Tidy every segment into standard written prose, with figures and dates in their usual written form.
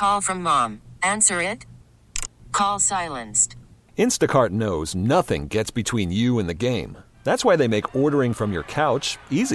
Call from mom. Answer it. Call silenced. Instacart knows nothing gets between you and the game. That's why they make ordering from your couch easy.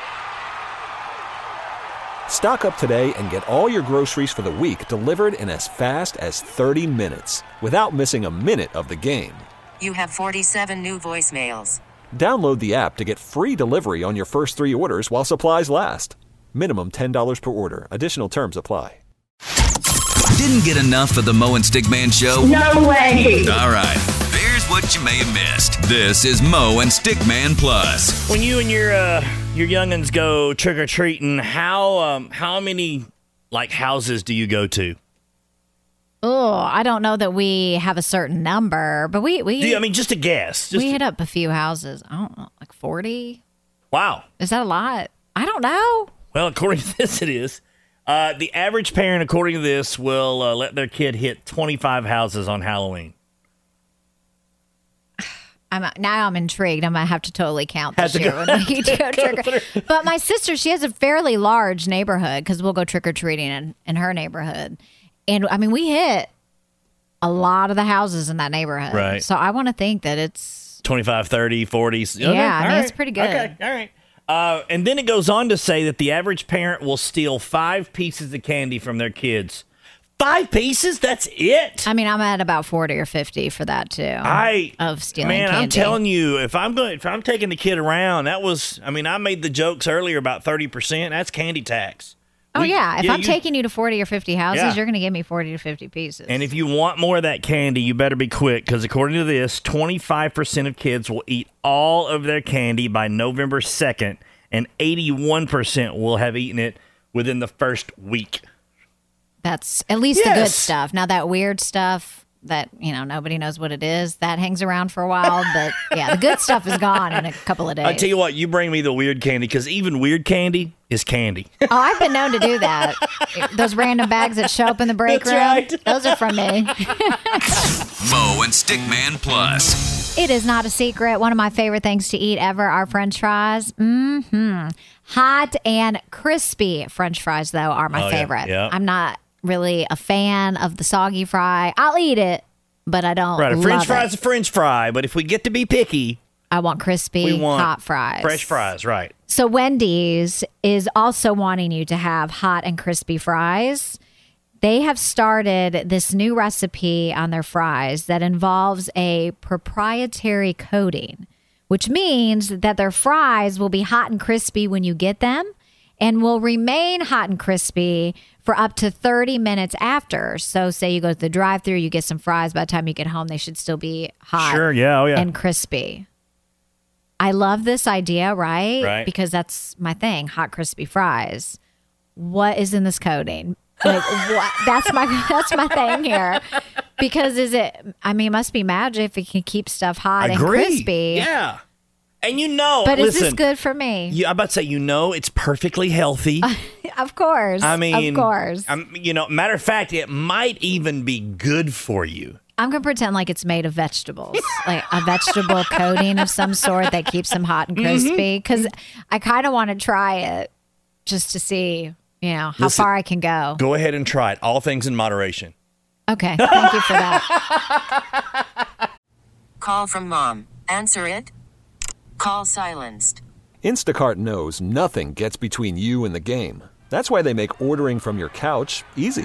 Stock up today and get all your groceries for the week delivered in as fast as 30 minutes without missing a minute of the game. You have 47 new voicemails. Download the app to get free delivery on your first 3 orders while supplies last. Minimum $10 per order. Additional terms apply. Didn't get enough of the Mo and Stickman Show? No way! All right, here's what you may have missed. This is Mo and Stickman Plus. When you and your youngins go trick-or-treating, how many, houses do you go to? Oh, I don't know that we have a certain number, but we just a guess. We hit up a few houses. I don't know, 40? Wow. Is that a lot? I don't know. Well, according to this, it is. The average parent, according to this, will let their kid hit 25 houses on Halloween. I'm intrigued. I'm going to have to totally count this year when we go trick. But my sister, she has a fairly large neighborhood because we'll go trick-or-treating in her neighborhood. And, we hit a lot of the houses in that neighborhood. Right. So I want to think that it's 25, 30, 40. Okay. Yeah, it's pretty good. Okay, all right. And then it goes on to say that the average parent will steal 5 pieces of candy from their kids. 5 pieces? That's it? I'm at about 40 or 50 for that too. Of stealing candy. I'm telling you, if I'm taking the kid around, that was, I made the jokes earlier about 30%. That's candy tax. If I'm taking you to 40 or 50 houses, you're going to give me 40 to 50 pieces. And if you want more of that candy, you better be quick, because according to this, 25% of kids will eat all of their candy by November 2nd, and 81% will have eaten it within the first week. That's at least the good stuff. Now, that weird stuff that, nobody knows what it is, that hangs around for a while. But, the good stuff is gone in a couple of days. I tell you what, you bring me the weird candy, because even weird candy is candy. Oh, I've been known to do that. Those random bags that show up in the break room, right. Those are from me. Mo and Stickman Plus. It is not a secret. One of my favorite things to eat ever are French fries. Hot and crispy French fries, though, are my favorite. Yeah. I'm not really a fan of the soggy fry. I'll eat it, but I don't Right, a French fry is it. a French fry, but if we get to be picky, I want crispy, hot fries. Fresh fries, right. So Wendy's is also wanting you to have hot and crispy fries. They have started this new recipe on their fries that involves a proprietary coating, which means that their fries will be hot and crispy when you get them and will remain hot and crispy for up to 30 minutes after. So say you go to the drive-thru, you get some fries. By the time you get home, they should still be hot and crispy. I love this idea, right? Because that's my thing, hot, crispy fries. What is in this coating? What? That's my thing here. Because it must be magic if it can keep stuff hot and crispy. Yeah. And but is this good for me? I'm about to say, it's perfectly healthy. Of course. Of course. Matter of fact, it might even be good for you. I'm going to pretend like it's made of vegetables, like a vegetable coating of some sort that keeps them hot and crispy. Because I kind of want to try it just to see, how far I can go. Go ahead and try it. All things in moderation. Okay. Thank you for that. Call from mom. Answer it. Call silenced. Instacart knows nothing gets between you and the game. That's why they make ordering from your couch easy.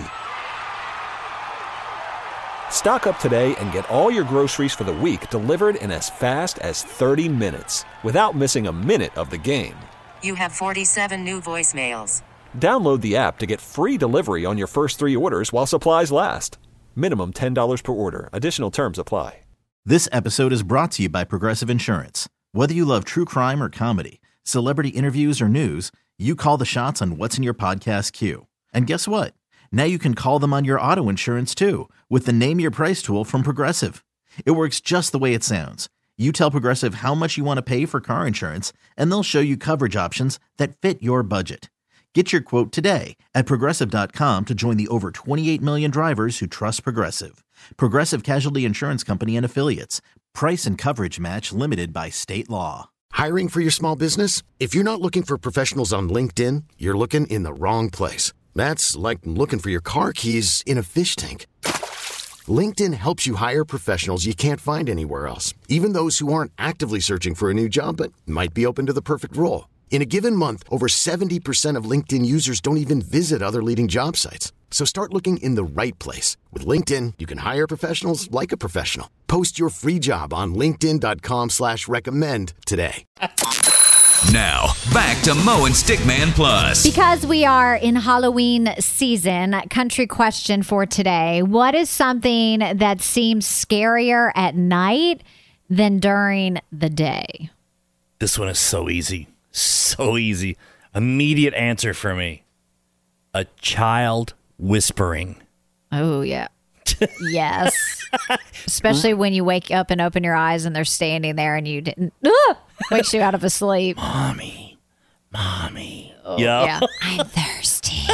Stock up today and get all your groceries for the week delivered in as fast as 30 minutes without missing a minute of the game. You have 47 new voicemails. Download the app to get free delivery on your first 3 orders while supplies last. Minimum $10 per order. Additional terms apply. This episode is brought to you by Progressive Insurance. Whether you love true crime or comedy, celebrity interviews or news, you call the shots on what's in your podcast queue. And guess what? Now you can call them on your auto insurance too with the Name Your Price tool from Progressive. It works just the way it sounds. You tell Progressive how much you want to pay for car insurance, and they'll show you coverage options that fit your budget. Get your quote today at Progressive.com to join the over 28 million drivers who trust Progressive. Progressive Casualty Insurance Company and Affiliates. Price and coverage match limited by state law. Hiring for your small business? If you're not looking for professionals on LinkedIn, you're looking in the wrong place. That's like looking for your car keys in a fish tank. LinkedIn helps you hire professionals you can't find anywhere else, even those who aren't actively searching for a new job but might be open to the perfect role. In a given month, over 70% of LinkedIn users don't even visit other leading job sites. So start looking in the right place. With LinkedIn, you can hire professionals like a professional. Post your free job on linkedin.com/recommend today. Now, back to Mo and Stickman Plus. Because we are in Halloween season, country question for today. What is something that seems scarier at night than during the day? This one is so easy. So easy. Immediate answer for me. A child whispering. Oh, yeah. Yes. Especially when you wake up and open your eyes and they're standing there and you didn't. Wakes you out of a sleep. Mommy. Oh, yeah. I'm thirsty.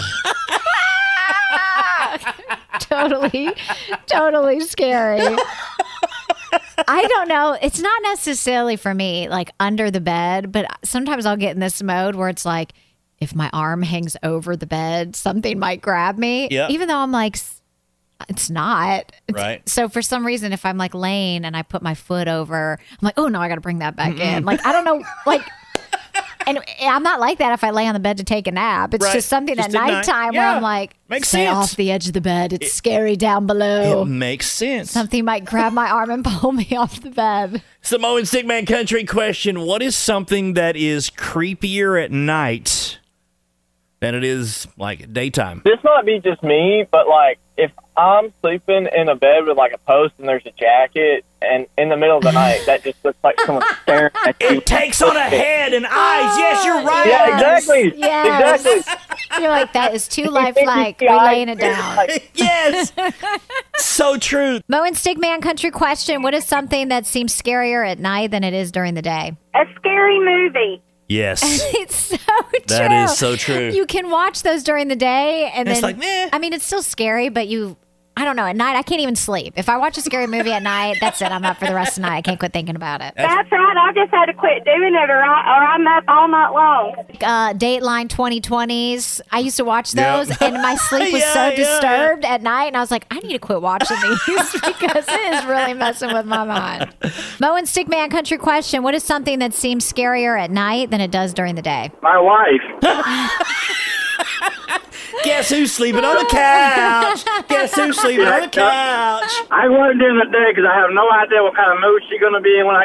Totally scary. I don't know. It's not necessarily for me, like under the bed, but sometimes I'll get in this mode where it's like, if my arm hangs over the bed, something might grab me. Yep. Even though I'm like, it's not. Right. So for some reason, if I'm like laying and I put my foot over, I'm like, oh no, I got to bring that back in. Like, I don't know. Like, and I'm not like that if I lay on the bed to take a nap. It's just something Just at at night. nighttime where Yeah. I'm like, Makes stay sense. off the edge of the bed. It's scary down below. It makes sense. Something might grab my arm and pull me off the bed. Mo and Stickman country question. What is something that is creepier at night than it is like daytime? This might be just me, but like if I'm sleeping in a bed with like a post and there's a jacket, and in the middle of the night, that just looks like someone staring at you. It takes on a head and eyes. Yes, you're right. Yeah, exactly. Yes. Exactly. You're like, that is too lifelike. We're laying it down. Yes. So true. Mo and Stickman country question. What is something that seems scarier at night than it is during the day? A scary movie. Yes. It's so true. That is so true. You can watch those during the day and It's then like, meh. I mean, it's still scary, but I don't know, at night I can't even sleep. If I watch a scary movie at night, that's it. I'm up for the rest of the night. I can't quit thinking about it. That's right. I just had to quit doing it, or I'm up all night long. Dateline 2020s. I used to watch those, Yep. and my sleep was Yeah, so yeah. disturbed at night, and I was like, I need to quit watching these because it is really messing with my mind. Mo and Stickman country question. What is something that seems scarier at night than it does during the day? My wife. Guess who's sleeping on the couch? Guess who's sleeping on the couch? I wasn't doing it today because I have no idea what kind of mood she's going to be in when I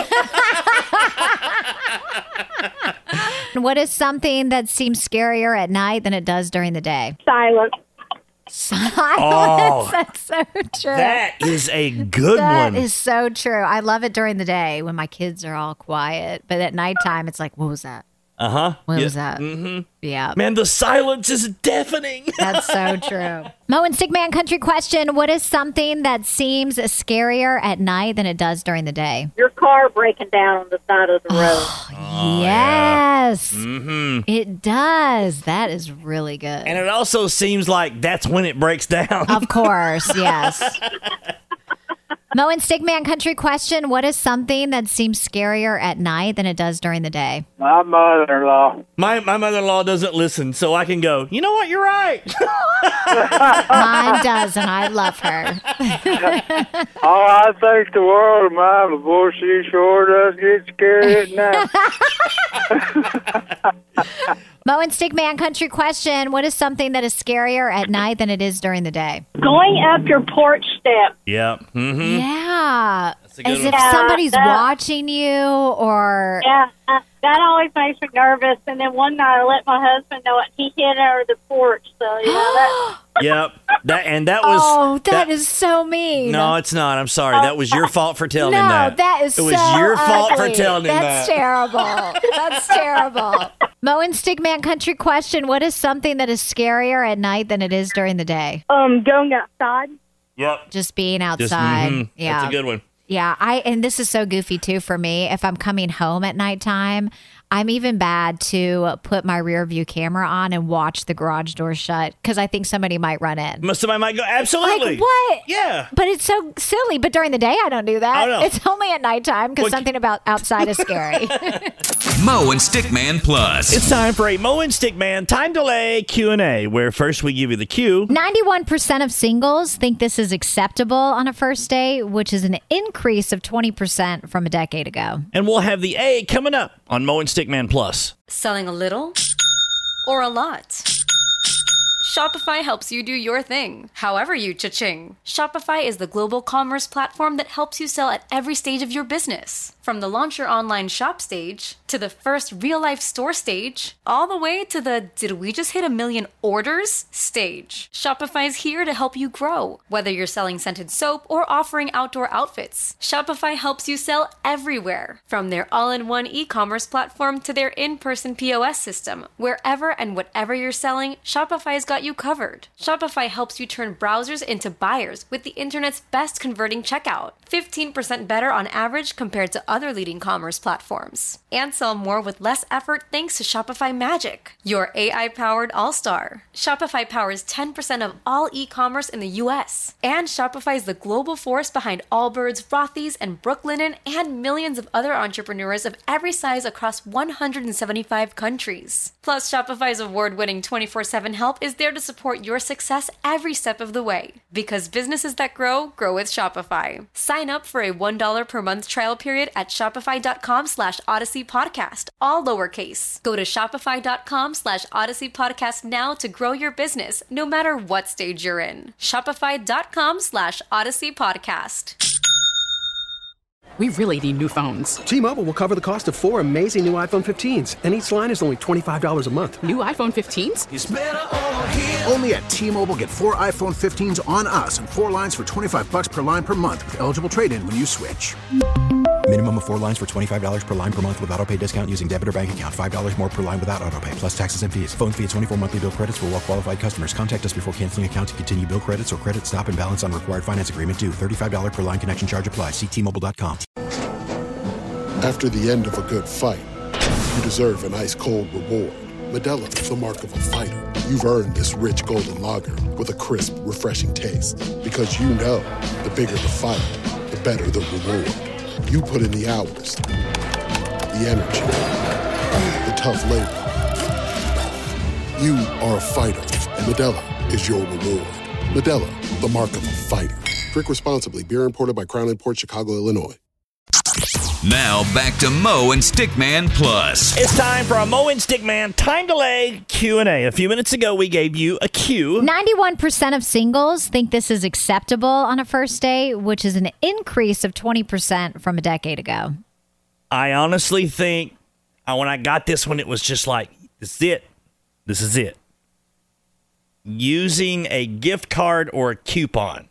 get home. What is something that seems scarier at night than it does during the day? Silence. Silence. Oh. That's so true. That is a good That one. is so true. I love it during the day when my kids are all quiet, but at nighttime it's like, what was that? Uh-huh. What was that? Mm-hmm. Yeah. Man, the silence is deafening. That's so true. Mo and Stickman country question. What is something that seems scarier at night than it does during the day? Your car breaking down on the side of the road. Yes. Mm-hmm. It does. That is really good. And it also seems like that's when it breaks down. Of course, yes. Mo and Stickman country question. What is something that seems scarier at night than it does during the day? My mother-in-law. My mother-in-law doesn't listen, so I can go, you know what, you're right. Mine does, and I love her. Oh, I think the world of mine, but boy, she sure does get scary at night. Mo and Stickman country question. What is something that is scarier at night than it is during the day? Going up your porch step. Yeah. Mm-hmm. Yeah. That's a good As one. if somebody's that- watching you or... Yeah, that always makes me nervous. And then one night I let my husband know it. He hid under the porch. So, you know, that. Yep. That was... Oh, that is so mean. No, it's not. I'm sorry. That was your fault for telling No, him that. that is It was so your fault for ugly. telling him That's that. terrible. That's terrible. Mo and Stickman country question. What is something that is scarier at night than it is during the day? Going outside. Yep. Just being outside. Yeah. That's a good one. Yeah, and this is so goofy too for me. If I'm coming home at nighttime, I'm even bad to put my rear view camera on and watch the garage door shut because I think somebody might run in. Somebody might go, absolutely. Like, what? Yeah. But it's so silly. But during the day, I don't do that. Oh, no. It's only at nighttime because Well, something about outside is scary. Mo and Stickman Plus. It's time for a Mo and Stickman time delay Q&A, where first we give you the cue. 91% of singles think this is acceptable on a first date, which is an increase of 20% from a decade ago. And we'll have the A coming up on Mo and Stickman Plus. Selling a little or a lot? Shopify helps you do your thing, however you cha-ching. Shopify is the global commerce platform that helps you sell at every stage of your business. From the launch your online shop stage, to the first real-life store stage, all the way to the did we just hit 1 million orders stage. Shopify's here to help you grow. Whether you're selling scented soap or offering outdoor outfits, Shopify helps you sell everywhere. From their all-in-one e-commerce platform to their in-person POS system, wherever and whatever you're selling, Shopify's got you covered. Shopify helps you turn browsers into buyers with the internet's best converting checkout. 15% better on average compared to other leading commerce platforms. And sell more with less effort thanks to Shopify Magic, your AI-powered all-star. Shopify powers 10% of all e-commerce in the U.S. And Shopify is the global force behind Allbirds, Rothy's, and Brooklinen, and millions of other entrepreneurs of every size across 175 countries. Plus, Shopify's award-winning 24/7 help is there to support your success every step of the way. Because businesses that grow with Shopify. Sign up for a $1 per month trial period at shopify.com/Odyssey Podcast, all lowercase. Go to shopify.com/Odyssey Podcast now to grow your business, no matter what stage you're in. Shopify.com/Odyssey Podcast. We really need new phones. T-Mobile will cover the cost of 4 amazing new iPhone 15s, and each line is only $25 a month. New iPhone 15s? It's better over here. Only at T-Mobile, get 4 iPhone 15s on us and 4 lines for $25 per line per month with eligible trade-in when you switch. Minimum of 4 lines for $25 per line per month with autopay discount using debit or bank account. $5 more per line without autopay, plus taxes and fees. Phone fee at 24 monthly bill credits for well-qualified customers. Contact us before canceling account to continue bill credits or credit stop and balance on required finance agreement due. $35 per line connection charge applies. See T-Mobile.com. After the end of a good fight, you deserve an ice-cold reward. Modelo is the mark of a fighter. You've earned this rich golden lager with a crisp, refreshing taste. Because you know, the bigger the fight, the better the reward. You put in the hours, the energy, the tough labor. You are a fighter, and Modelo is your reward. Modelo, the mark of a fighter. Drink responsibly. Beer imported by Crown Imports, Chicago, Illinois. Now back to Mo and Stickman Plus. It's time for a Mo and Stickman time delay Q&A. A few minutes ago, we gave you a cue. 91% of singles think this is acceptable on a first date, which is an increase of 20% from a decade ago. I honestly think when I got this one, it was just like, this is it. This is it. Using a gift card or a coupon.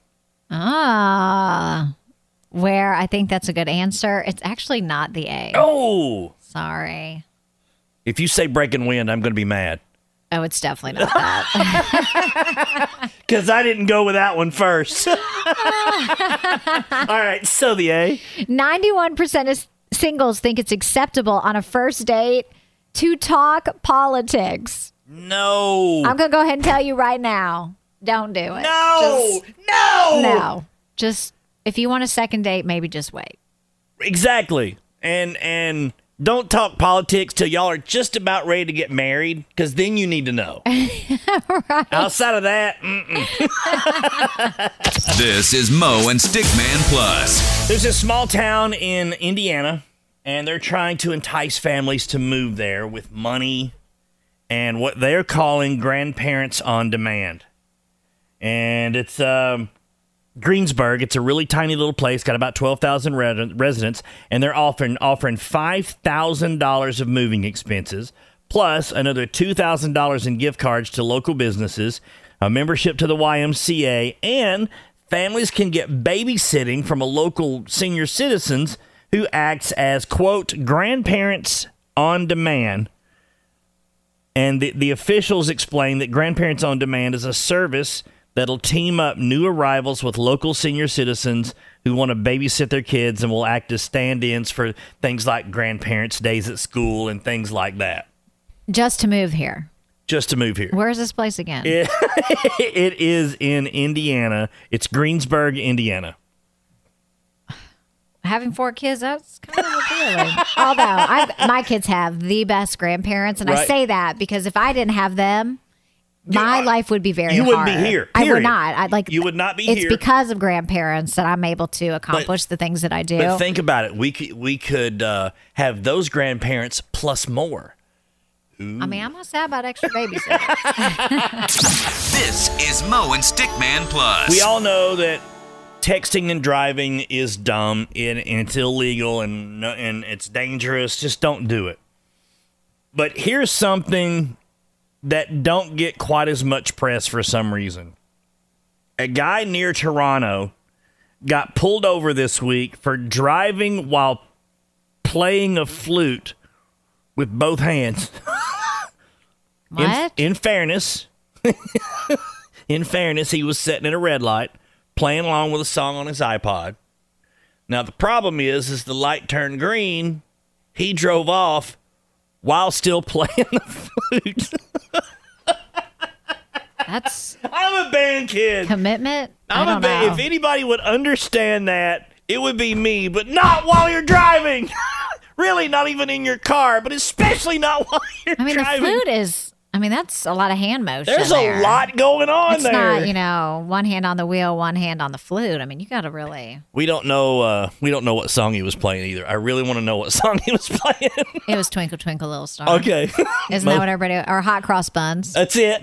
Where I think that's a good answer. It's actually not the A. Oh! Sorry. If you say breaking wind, I'm going to be mad. Oh, it's definitely not that. Because I didn't go with that one first. All right, so the A. 91% of singles think it's acceptable on a first date to talk politics. No. I'm going to go ahead and tell you right now. Don't do it. No. Just... if you want a second date, maybe just wait. Exactly. And don't talk politics till y'all are just about ready to get married, because then you need to know. Right. Outside of that, This is Mo and Stickman Plus. There's a small town in Indiana, and they're trying to entice families to move there with money and what they're calling grandparents on demand. And it's... Greensburg. It's a really tiny little place, got about 12,000 residents, and they're offering $5,000 of moving expenses, plus another $2,000 in gift cards to local businesses, a membership to the YMCA, and families can get babysitting from a local senior citizens who acts as, quote, grandparents on demand. And the officials explain that Grandparents on Demand is a service that'll team up new arrivals with local senior citizens who want to babysit their kids and will act as stand-ins for things like grandparents' days at school and things like that. Just to move here. Where is this place again? It is in Indiana. It's Greensburg, Indiana. having 4 kids, that's kind of appealing. Although my kids have the best grandparents, and I say that because if I didn't have them, my life would be very hard. You wouldn't be here. I would not. You would not be here. It's because of grandparents that I'm able to accomplish the things that I do. But think about it. We could have those grandparents plus more. Ooh. I mean, I'm not sad about extra babysitters. This is Mo and Stickman Plus. We all know that texting and driving is dumb and it's illegal and it's dangerous. Just don't do it. But here's something that don't get quite as much press for some reason. A guy near Toronto got pulled over this week for driving while playing a flute with both hands. What? In fairness, he was sitting at a red light, playing along with a song on his iPod. Now, the problem is the light turned green. He drove off while still playing the flute. I'm a band kid. Commitment? I don't know. If anybody would understand that, it would be me, but not while you're driving. Really, not even in your car, but especially not while you're driving. The flute is... that's a lot of hand motion. There's a lot going on there. It's not, one hand on the wheel, one hand on the flute. You got to really... We don't know what song he was playing either. I really want to know what song he was playing. It was Twinkle, Twinkle, Little Star. Okay. Isn't that what everybody... Or Hot Cross Buns. That's it.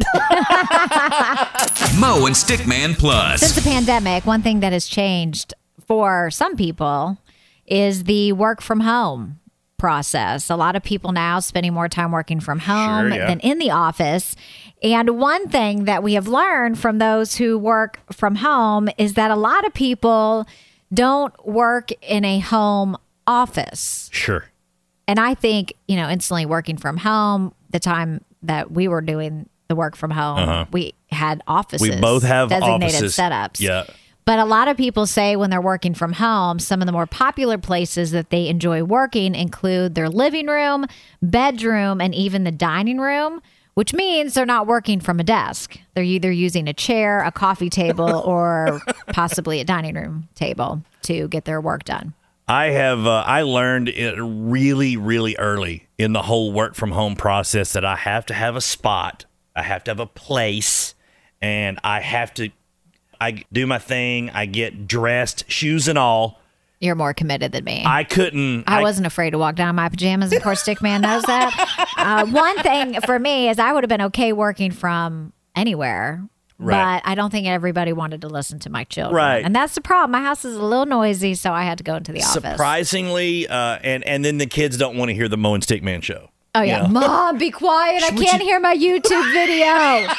Mo and Stickman Plus. Since the pandemic, one thing that has changed for some people is the work from home process. A lot of people now spending more time working from home than in the office. And one thing that we have learned from those who work from home is that a lot of people don't work in a home office. Sure. And I think, instantly working from home, the time that we were doing the work from home, we had offices. We both have designated offices. setups. Yeah. But a lot of people say when they're working from home, some of the more popular places that they enjoy working include their living room, bedroom, and even the dining room, which means they're not working from a desk. They're either using a chair, a coffee table, or possibly a dining room table to get their work done. I learned it really, really early in the whole work from home process that I have to have a spot, I have to have a place, and I do my thing. I get dressed, shoes and all. You're more committed than me. I wasn't afraid to walk down in my pajamas, and poor Stickman knows that. One thing for me is I would have been okay working from anywhere, but I don't think everybody wanted to listen to my children. Right. And that's the problem. My house is a little noisy, so I had to go into the office. Surprisingly, and then the kids don't want to hear the Mo and Stickman show. Oh, yeah. Mom, be quiet. I can't hear my YouTube video.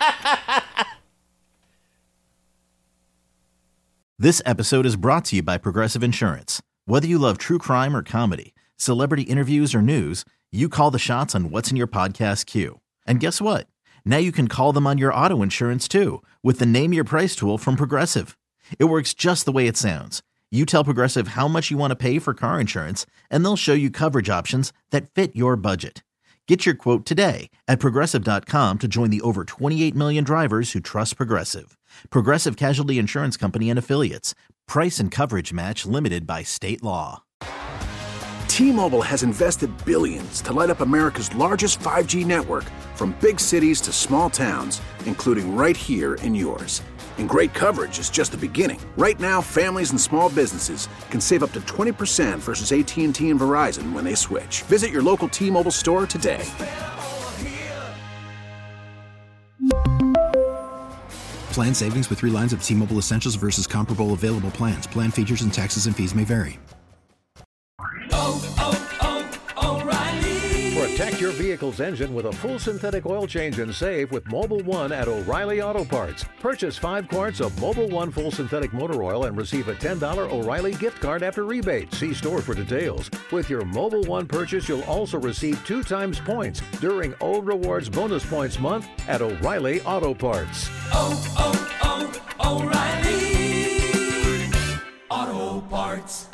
This episode is brought to you by Progressive Insurance. Whether you love true crime or comedy, celebrity interviews or news, you call the shots on what's in your podcast queue. And guess what? Now you can call them on your auto insurance too with the Name Your Price tool from Progressive. It works just the way it sounds. You tell Progressive how much you want to pay for car insurance, and they'll show you coverage options that fit your budget. Get your quote today at Progressive.com to join the over 28 million drivers who trust Progressive. Progressive Casualty Insurance Company and Affiliates. Price and coverage match limited by state law. T-Mobile has invested billions to light up America's largest 5G network, from big cities to small towns, including right here in yours. And great coverage is just the beginning. Right now, families and small businesses can save up to 20% versus AT&T and Verizon when they switch. Visit your local T-Mobile store today. Plan savings with 3 lines of T-Mobile Essentials versus comparable available plans. Plan features and taxes and fees may vary. Protect your vehicle's engine with a full synthetic oil change and save with Mobil 1 at O'Reilly Auto Parts. Purchase 5 quarts of Mobil 1 full synthetic motor oil and receive a $10 O'Reilly gift card after rebate. See store for details. With your Mobil 1 purchase, you'll also receive 2 times points during O Rewards Bonus Points Month at O'Reilly Auto Parts. O'Reilly Auto Parts.